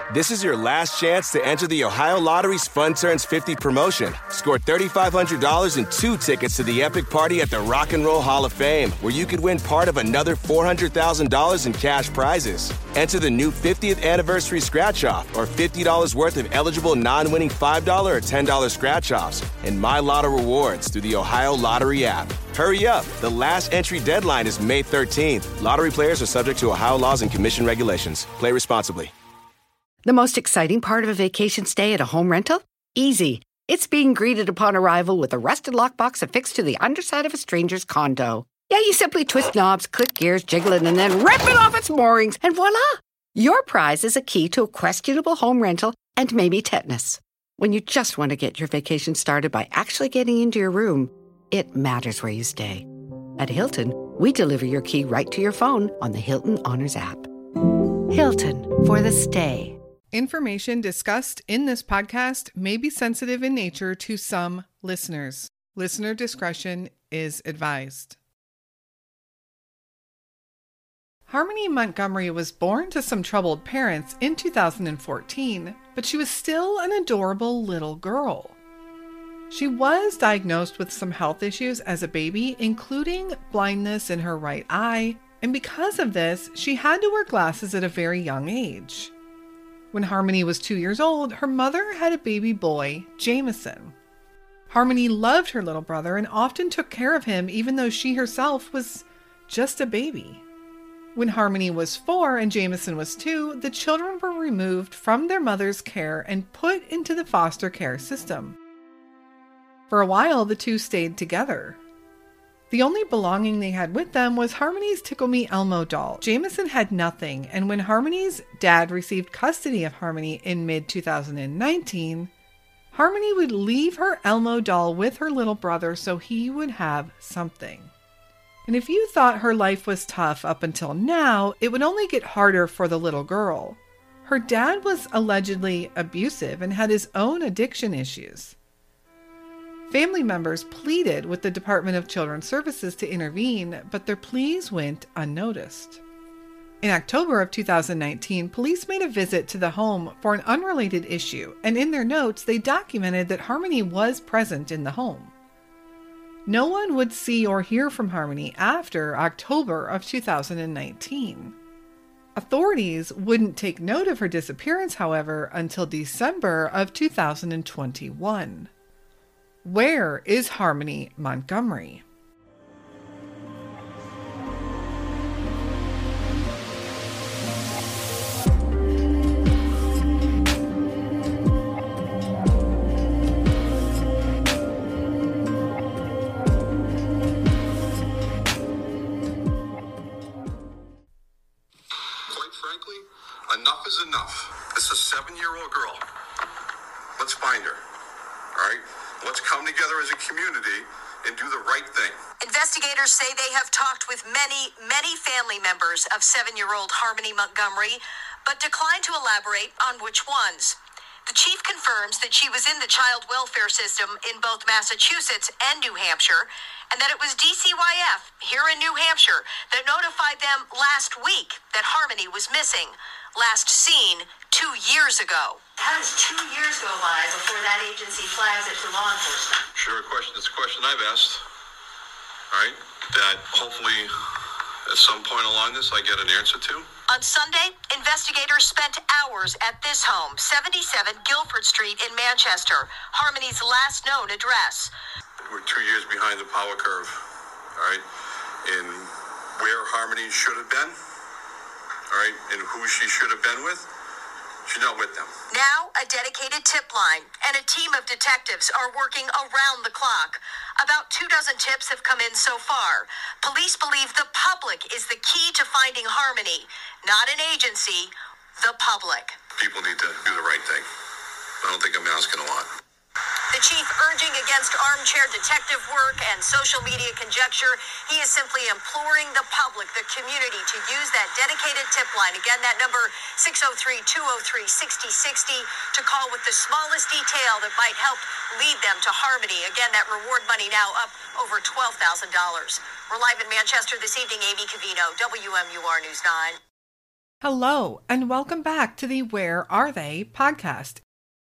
This is your last chance to enter the Ohio Lottery's Fun Turns 50 promotion. Score $3,500 and 2 tickets to the epic party at the Rock and Roll Hall of Fame, where you could win part of another $400,000 in cash prizes. Enter the new 50th anniversary scratch-off or $50 worth of eligible non-winning $5 or $10 scratch-offs and My Lotto rewards through the Ohio Lottery app. Hurry up. The last entry deadline is May 13th. Lottery players are subject to Ohio laws and commission regulations. Play responsibly. The most exciting part of a vacation stay at a home rental? Easy. It's being greeted upon arrival with a rusted lockbox affixed to the underside of a stranger's condo. Yeah, you simply twist knobs, click gears, jiggle it, and then rip it off its moorings, and voila! Your prize is a key to a questionable home rental and maybe tetanus. When you just want to get your vacation started by actually getting into your room, it matters where you stay. At Hilton, we deliver your key right to your phone on the Hilton Honors app. Hilton, for the stay. Information discussed in this podcast may be sensitive in nature to some listeners. Listener discretion is advised. Harmony Montgomery was born to some troubled parents in 2014, but she was still an adorable little girl. She was diagnosed with some health issues as a baby, including blindness in her right eye, and because of this, she had to wear glasses at a very young age. When Harmony was 2 years old, her mother had a baby boy, Jameson. Harmony loved her little brother and often took care of him, even though she herself was just a baby. When Harmony was 4 and Jameson was 2, the children were removed from their mother's care and put into the foster care system. For a while, the two stayed together. The only belonging they had with them was Harmony's Tickle Me Elmo doll. Jameson had nothing, and when Harmony's dad received custody of Harmony in mid-2019, Harmony would leave her Elmo doll with her little brother so he would have something. And if you thought her life was tough up until now, it would only get harder for the little girl. Her dad was allegedly abusive and had his own addiction issues. Family members pleaded with the Department of Children's Services to intervene, but their pleas went unnoticed. In October of 2019, police made a visit to the home for an unrelated issue, and in their notes, they documented that Harmony was present in the home. No one would see or hear from Harmony after October of 2019. Authorities wouldn't take note of her disappearance, however, until December of 2021. Where is Harmony Montgomery? Quite frankly, enough is enough. This is a 7-year-old girl. Let's find her. All right? Let's come together as a community and do the right thing. Investigators say they have talked with many family members of 7-year-old Harmony Montgomery, but declined to elaborate on which ones. The chief confirms that she was in the child welfare system in both Massachusetts and New Hampshire, and that it was DCYF here in New Hampshire that notified them last week that Harmony was missing, last seen 2 years ago. How does 2 years go by before that agency flags it to law enforcement? Sure, it's a question I've asked. All right, that hopefully at some point along this I get an answer to. On Sunday, investigators spent hours at this home, 77 Guilford Street in Manchester, Harmony's last known address. We're 2 years behind the power curve, all right, in where Harmony should have been, all right, and who she should have been with. She's not with them. Now, a dedicated tip line and a team of detectives are working around the clock. About 24 tips have come in so far. Police believe the public is the key to finding Harmony, not an agency, the public. People need to do the right thing. I don't think I'm asking a lot. The chief urging against armchair detective work and social media conjecture. He is simply imploring the public, the community, to use that dedicated tip line. Again, that number 603-203-6060 to call with the smallest detail that might help lead them to Harmony. Again, that reward money now up over $12,000. We're live in Manchester this evening. Amy Covino, WMUR News 9. Hello, and welcome back to the Where Are They podcast.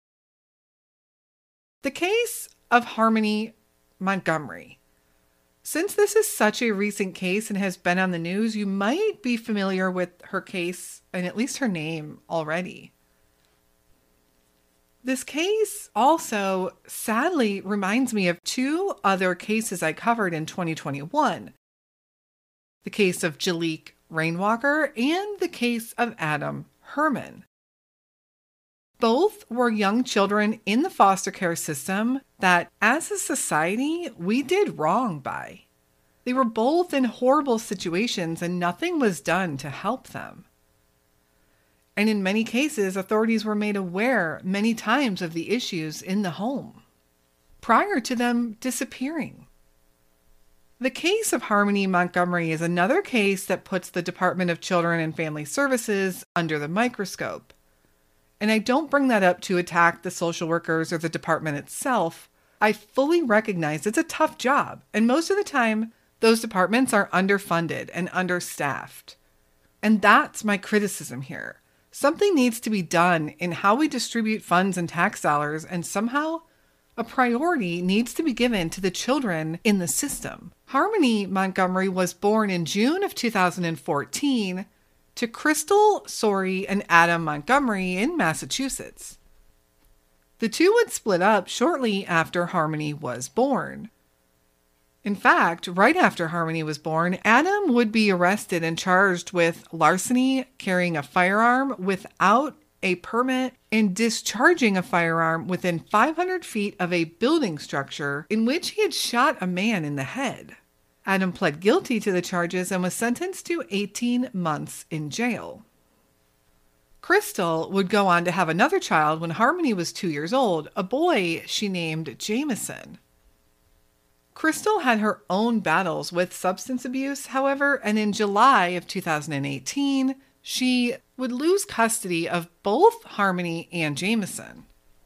The case of Harmony Montgomery. Since this is such a recent case and has been on the news, you might be familiar with her case and at least her name already. This case also sadly reminds me of two other cases I covered in 2021. The case of Jaliek Rainwalker and the case of Adam Herman. Both were young children in the foster care system that, as a society, we did wrong by. They were both in horrible situations and nothing was done to help them. And in many cases, authorities were made aware many times of the issues in the home prior to them disappearing. The case of Harmony Montgomery is another case that puts the Department of Children and Family Services under the microscope. And I don't bring that up to attack the social workers or the department itself. I fully recognize it's a tough job, and most of the time, those departments are underfunded and understaffed. And that's my criticism here. Something needs to be done in how we distribute funds and tax dollars, and somehow a priority needs to be given to the children in the system. Harmony Montgomery was born in June of 2014 to Crystal Sorey and Adam Montgomery in Massachusetts. The two would split up shortly after Harmony was born. In fact, right after Harmony was born, Adam would be arrested and charged with larceny, carrying a firearm without a permit, and discharging a firearm within 500 feet of a building structure in which he had shot a man in the head. Adam pled guilty to the charges and was sentenced to 18 months in jail. Crystal would go on to have another child when Harmony was 2 years old, a boy she named Jameson. Crystal had her own battles with substance abuse, however, and in July of 2018, she would lose custody of both Harmony and Jameson.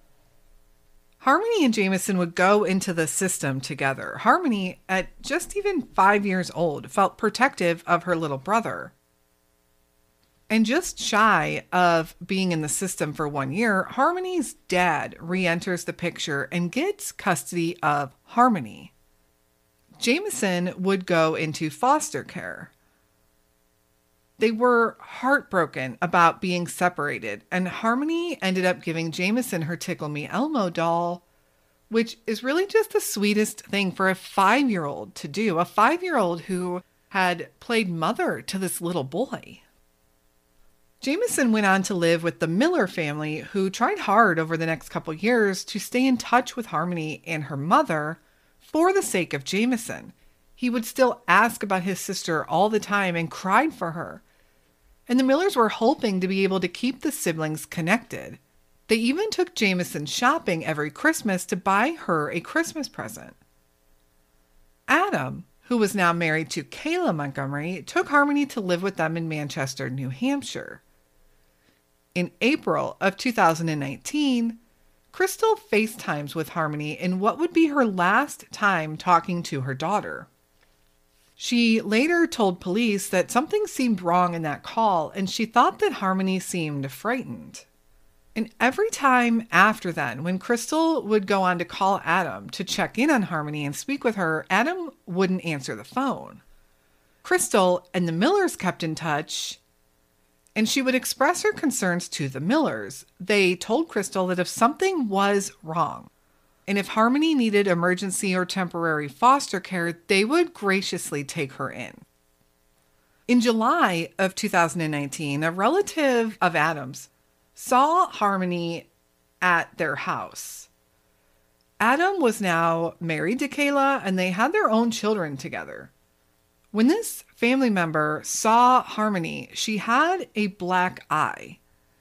Harmony and Jameson would go into the system together. Harmony, at just even 5 years old, felt protective of her little brother. And just shy of being in the system for 1 year, Harmony's dad re-enters the picture and gets custody of Harmony. Jameson would go into foster care. They were heartbroken about being separated, and Harmony ended up giving Jameson her Tickle Me Elmo doll, which is really just the sweetest thing for a 5-year-old to do, a 5-year-old who had played mother to this little boy. Jameson went on to live with the Miller family, who tried hard over the next couple years to stay in touch with Harmony and her mother for the sake of Jameson. He would still ask about his sister all the time and cried for her. And the Millers were hoping to be able to keep the siblings connected. They even took Jameson shopping every Christmas to buy her a Christmas present. Adam, who was now married to Kayla Montgomery, took Harmony to live with them in Manchester, New Hampshire. In April of 2019, Crystal FaceTimes with Harmony in what would be her last time talking to her daughter. She later told police that something seemed wrong in that call, and she thought that Harmony seemed frightened. And every time after then, when Crystal would go on to call Adam to check in on Harmony and speak with her, Adam wouldn't answer the phone. Crystal and the Millers kept in touch, and she would express her concerns to the Millers. They told Crystal that if something was wrong, and if Harmony needed emergency or temporary foster care, they would graciously take her in. In July of 2019, a relative of Adam's saw Harmony at their house. Adam was now married to Kayla, and they had their own children together. When this family member saw Harmony, she had a black eye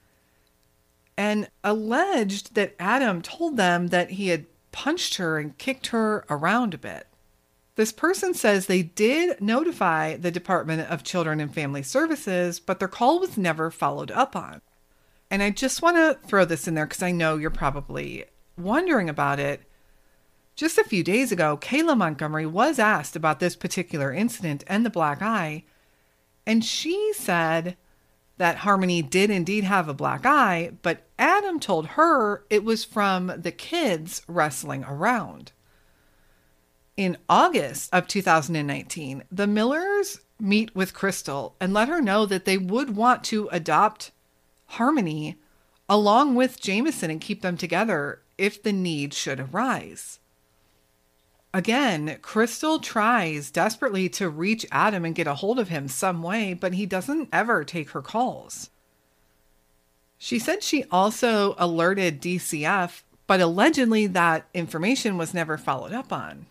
and alleged that Adam told them that he had punched her and kicked her around a bit. This person says they did notify the Department of Children and Family Services, but their call was never followed up on. And I just want to throw this in there because I know you're probably wondering about it. Just a few days ago, Kayla Montgomery was asked about this particular incident and the black eye, and she said that Harmony did indeed have a black eye, but Adam told her it was from the kids wrestling around. In August of 2019, the Millers meet with Crystal and let her know that they would want to adopt Harmony along with Jameson and keep them together if the need should arise. Again, Crystal tries desperately to reach Adam and get a hold of him some way, but he doesn't ever take her calls. She said she also alerted DCF, but allegedly that information was never followed up on.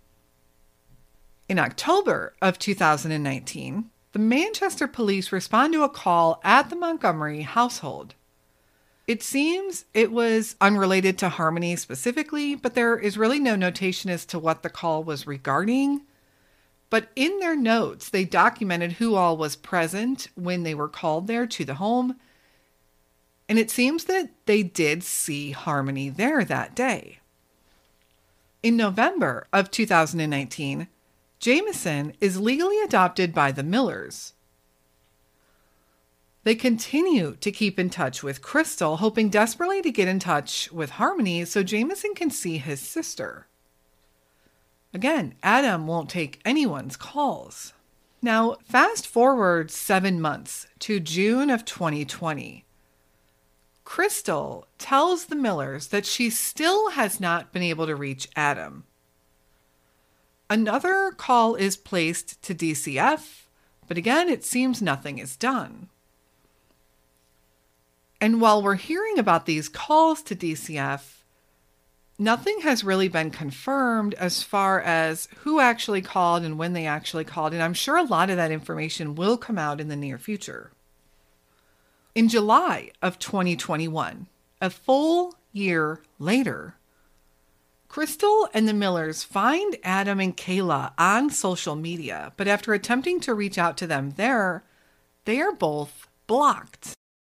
In October of 2019, the Manchester police respond to a call at the Montgomery household. It seems it was unrelated to Harmony specifically, but there is really no notation as to what the call was regarding. But in their notes, they documented who all was present when they were called there to the home. And it seems that they did see Harmony there that day. In November of 2019, Jameson is legally adopted by the Millers. They continue to keep in touch with Crystal, hoping desperately to get in touch with Harmony so Jameson can see his sister. Again, Adam won't take anyone's calls. Now, fast forward 7 months to June of 2020. Crystal tells the Millers that she still has not been able to reach Adam. Another call is placed to DCF, but again, it seems nothing is done. And while we're hearing about these calls to DCF, nothing has really been confirmed as far as who actually called and when they actually called. And I'm sure a lot of that information will come out in the near future. In July of 2021, a full year later, Crystal and the Millers find Adam and Kayla on social media, but after attempting to reach out to them there, they are both blocked.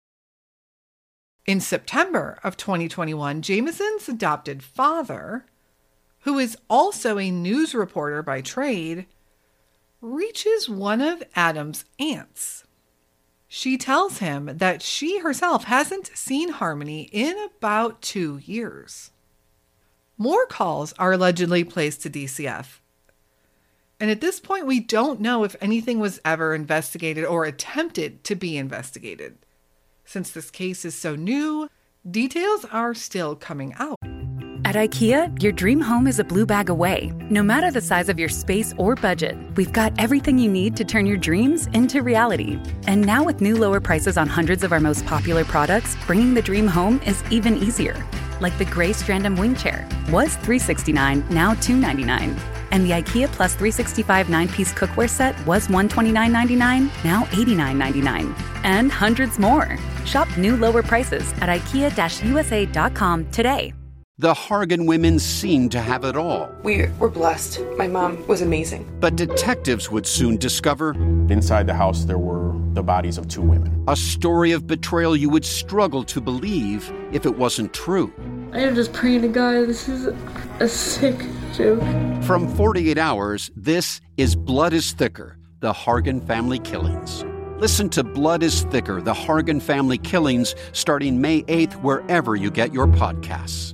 In September of 2021, Jameson's adopted father, who is also a news reporter by trade, reaches one of Adam's aunts. She tells him that she herself hasn't seen Harmony in about 2 years. More calls are allegedly placed to DCF. And at this point, we don't know if anything was ever investigated or attempted to be investigated. Since this case is so new, details are still coming out. At IKEA, your dream home is a blue bag away. No matter the size of your space or budget, we've got everything you need to turn your dreams into reality. And now with new lower prices on hundreds of our most popular products, bringing the dream home is even easier. Like the gray Strandom wing chair. Was $369, now $299. And the IKEA Plus 365 9-piece cookware set was $129.99, now $89.99. And hundreds more. Shop new lower prices at IKEA-USA.com today. The Hargan women seemed to have it all. We were blessed. My mom was amazing. But detectives would soon discover... inside the house, there were the bodies of 2 women. A story of betrayal you would struggle to believe if it wasn't true. I am just praying to God, this is a sick joke. From 48 Hours, this is Blood is Thicker, the Hargan Family Killings. Listen to Blood is Thicker, the Hargan Family Killings, starting May 8th, wherever you get your podcasts.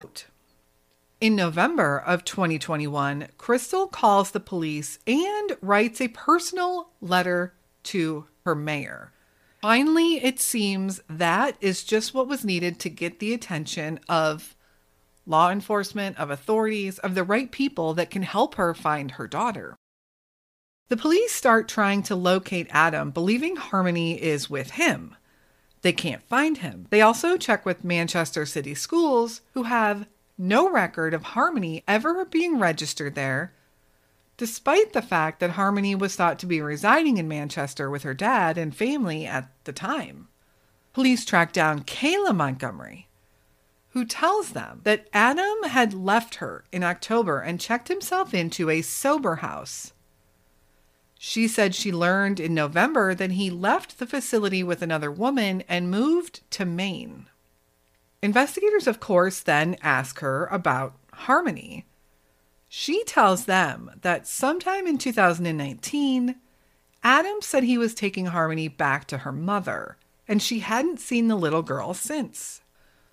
In November of 2021, Crystal calls the police and writes a personal letter to her mayor. Finally, it seems that is just what was needed to get the attention of law enforcement, of authorities, of the right people that can help her find her daughter. The police start trying to locate Adam, believing Harmony is with him. They can't find him. They also check with Manchester City Schools, who have no record of Harmony ever being registered there, despite the fact that Harmony was thought to be residing in Manchester with her dad and family at the time. Police track down Kayla Montgomery, who tells them that Adam had left her in October and checked himself into a sober house. She said she learned in November that he left the facility with another woman and moved to Maine. Investigators, of course, then ask her about Harmony. She tells them that sometime in 2019, Adam said he was taking Harmony back to her mother, and she hadn't seen the little girl since.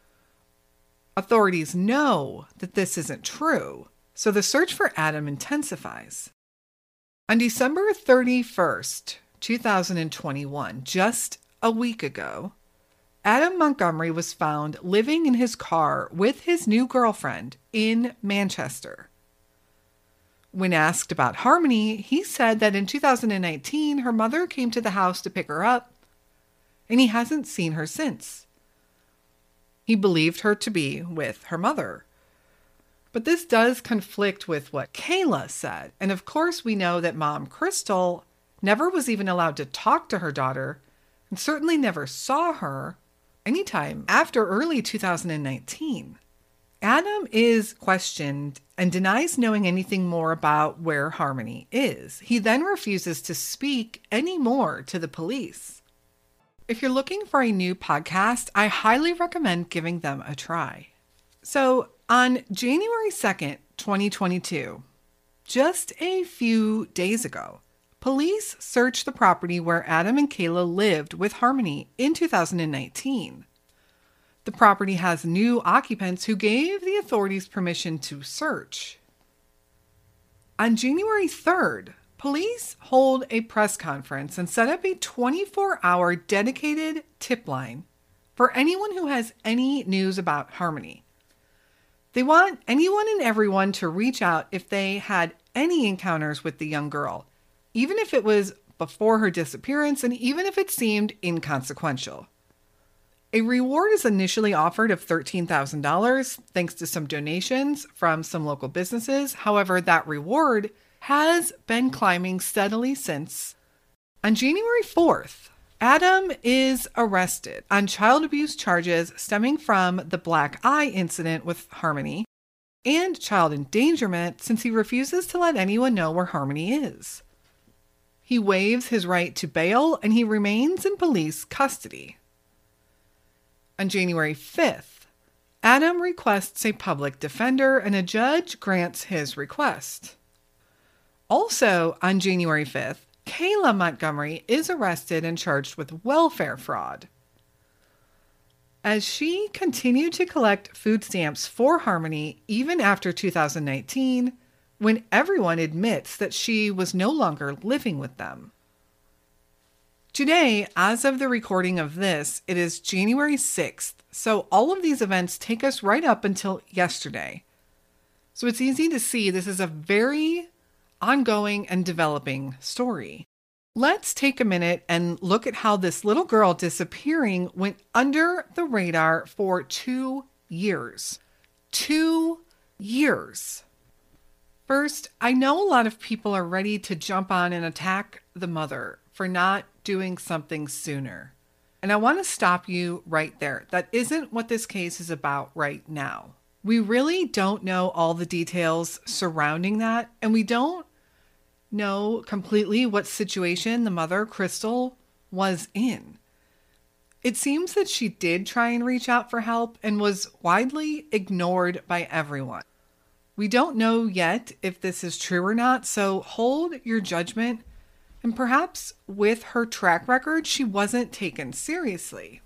Authorities know that this isn't true, so the search for Adam intensifies. On December 31st, 2021, just a week ago, Adam Montgomery was found living in his car with his new girlfriend in Manchester. When asked about Harmony, he said that in 2019, her mother came to the house to pick her up, and he hasn't seen her since. He believed her to be with her mother. But this does conflict with what Kayla said. And of course, we know that mom, Crystal, never was even allowed to talk to her daughter and certainly never saw her anytime after early 2019. Adam is questioned and denies knowing anything more about where Harmony is. He then refuses to speak any more to the police. If you're looking for a new podcast, I highly recommend giving them a try. So, on January 2nd, 2022, just a few days ago, police searched the property where Adam and Kayla lived with Harmony in 2019. The property has new occupants who gave the authorities permission to search. On January 3rd, police hold a press conference and set up a 24-hour dedicated tip line for anyone who has any news about Harmony. They want anyone and everyone to reach out if they had any encounters with the young girl, even if it was before her disappearance and even if it seemed inconsequential. A reward is initially offered of $13,000 thanks to some donations from some local businesses. However, that reward has been climbing steadily since. On January 4th, Adam is arrested on child abuse charges stemming from the black eye incident with Harmony and child endangerment since he refuses to let anyone know where Harmony is. He waives his right to bail and he remains in police custody. On January 5th, Adam requests a public defender and a judge grants his request. Also on January 5th, Kayla Montgomery is arrested and charged with welfare fraud. As she continued to collect food stamps for Harmony even after 2019, when everyone admits that she was no longer living with them. Today, as of the recording of this, it is January 6th, so all of these events take us right up until yesterday. So it's easy to see this is a very ongoing and developing story. Let's take a minute and look at how this little girl disappearing went under the radar for 2 years. 2 years. First, I know a lot of people are ready to jump on and attack the mother for not doing something sooner. And I want to stop you right there. That isn't what this case is about right now. We really don't know all the details surrounding that, and we don't know completely what situation the mother, Crystal, was in. It seems that she did try and reach out for help and was widely ignored by everyone. We don't know yet if this is true or not, so hold your judgment. And perhaps with her track record, she wasn't taken seriously.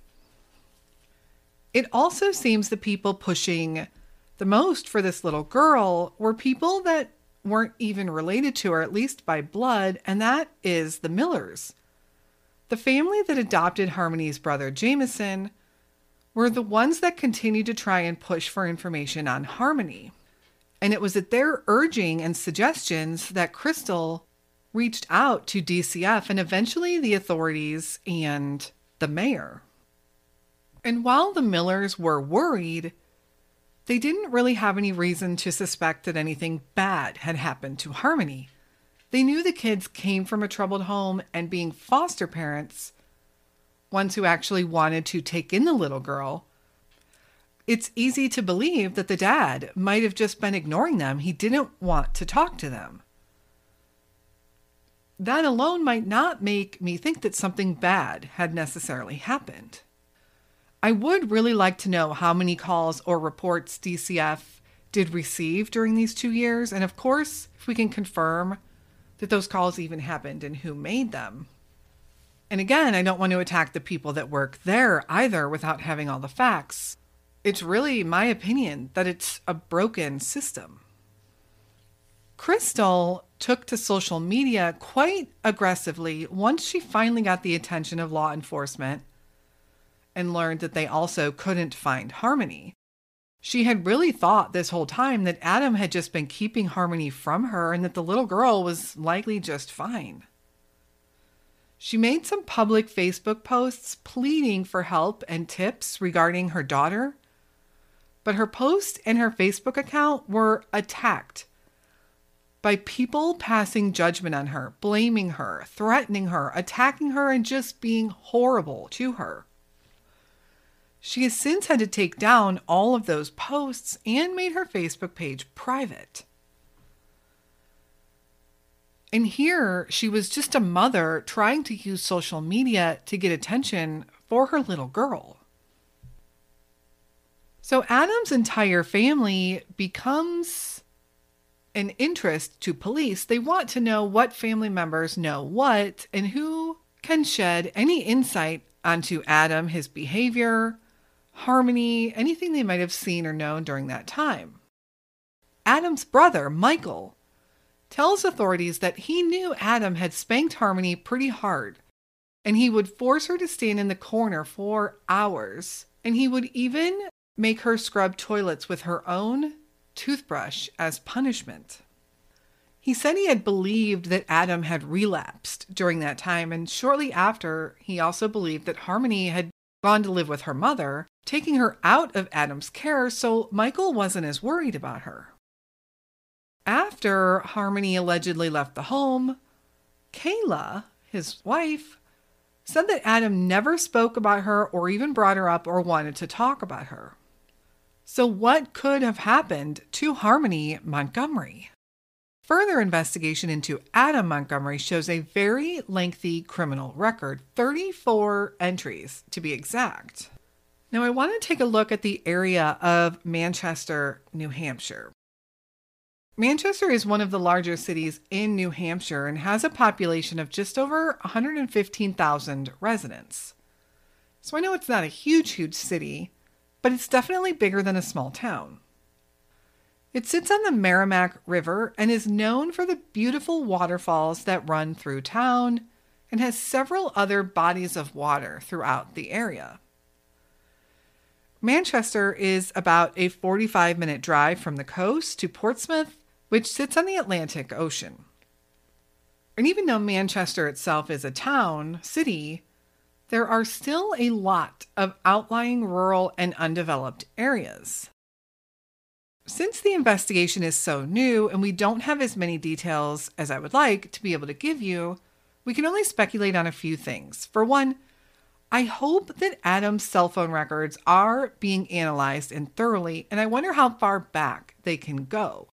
It also seems the people pushing the most for this little girl were people that weren't even related to her, at least by blood, and that is the Millers. The family that adopted Harmony's brother Jameson were the ones that continued to try and push for information on Harmony. And it was at their urging and suggestions that Crystal reached out to DCF and eventually the authorities and the mayor. And while the Millers were worried, they didn't really have any reason to suspect that anything bad had happened to Harmony. They knew the kids came from a troubled home, and being foster parents, ones who actually wanted to take in the little girl, it's easy to believe that the dad might have just been ignoring them. He didn't want to talk to them. That alone might not make me think that something bad had necessarily happened. I would really like to know how many calls or reports DCF did receive during these 2 years. And of course, if we can confirm that those calls even happened and who made them. And again, I don't want to attack the people that work there either without having all the facts. It's really my opinion that it's a broken system. Crystal took to social media quite aggressively once she finally got the attention of law enforcement and learned that they also couldn't find Harmony. She had really thought this whole time that Adam had just been keeping Harmony from her and that the little girl was likely just fine. She made some public Facebook posts pleading for help and tips regarding her daughter, but her post and her Facebook account were attacked by people passing judgment on her, blaming her, threatening her, attacking her, and just being horrible to her. She has since had to take down all of those posts and made her Facebook page private. And here she was just a mother trying to use social media to get attention for her little girl. So Adam's entire family becomes an interest to police. They want to know what family members know what and who can shed any insight onto Adam, his behavior, Harmony, anything they might have seen or known during that time. Adam's brother, Michael, tells authorities that he knew Adam had spanked Harmony pretty hard, and he would force her to stand in the corner for hours, and he would even make her scrub toilets with her own toothbrush as punishment. He said he had believed that Adam had relapsed during that time, and shortly after, he also believed that Harmony had gone to live with her mother, taking her out of Adam's care, so Michael wasn't as worried about her. After Harmony allegedly left the home, Kayla, his wife, said that Adam never spoke about her or even brought her up or wanted to talk about her. So what could have happened to Harmony Montgomery? Further investigation into Adam Montgomery shows a very lengthy criminal record, 34 entries to be exact. Now I want to take a look at the area of Manchester, New Hampshire. Manchester is one of the larger cities in New Hampshire and has a population of just over 115,000 residents. So I know it's not a huge city, but it's definitely bigger than a small town. It sits on the Merrimack River and is known for the beautiful waterfalls that run through town and has several other bodies of water throughout the area. Manchester is about a 45-minute drive from the coast to Portsmouth, which sits on the Atlantic Ocean. And even though Manchester itself is a city, there are still a lot of outlying rural and undeveloped areas. Since the investigation is so new and we don't have as many details as I would like to be able to give you, we can only speculate on a few things. For one, I hope that Adam's cell phone records are being analyzed and thoroughly, and I wonder how far back they can go.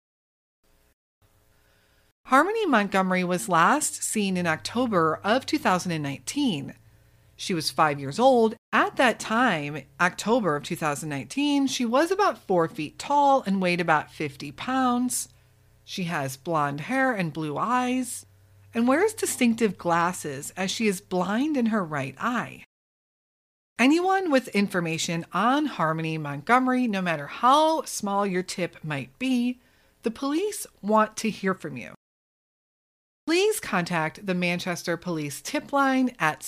Harmony Montgomery was last seen in October of 2019. She was 5 years old. At that time, October of 2019, she was about 4 feet tall and weighed about 50 pounds. She has blonde hair and blue eyes and wears distinctive glasses as she is blind in her right eye. Anyone with information on Harmony Montgomery, no matter how small your tip might be, the police want to hear from you. Please contact the Manchester Police Tip Line at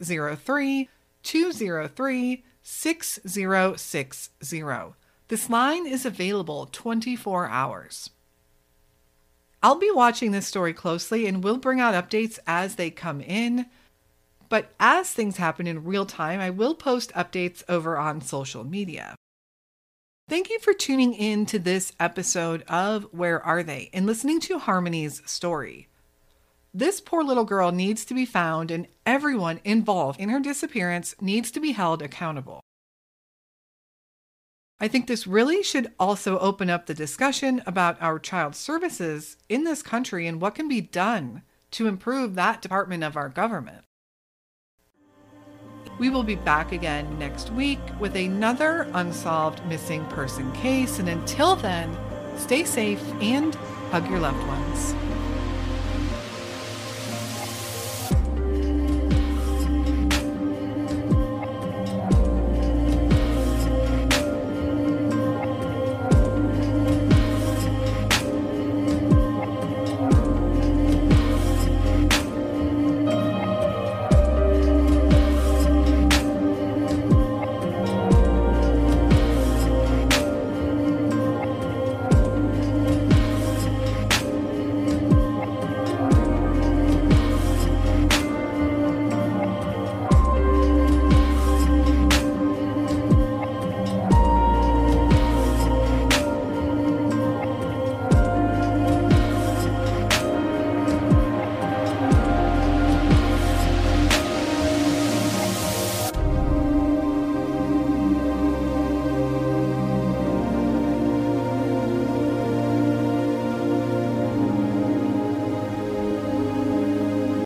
603-203-6060. This line is available 24 hours. I'll be watching this story closely and will bring out updates as they come in. But as things happen in real time, I will post updates over on social media. Thank you for tuning in to this episode of Where Are They? And listening to Harmony's story. This poor little girl needs to be found, and everyone involved in her disappearance needs to be held accountable. I think this really should also open up the discussion about our child services in this country and what can be done to improve that department of our government. We will be back again next week with another unsolved missing person case, and until then, stay safe and hug your loved ones.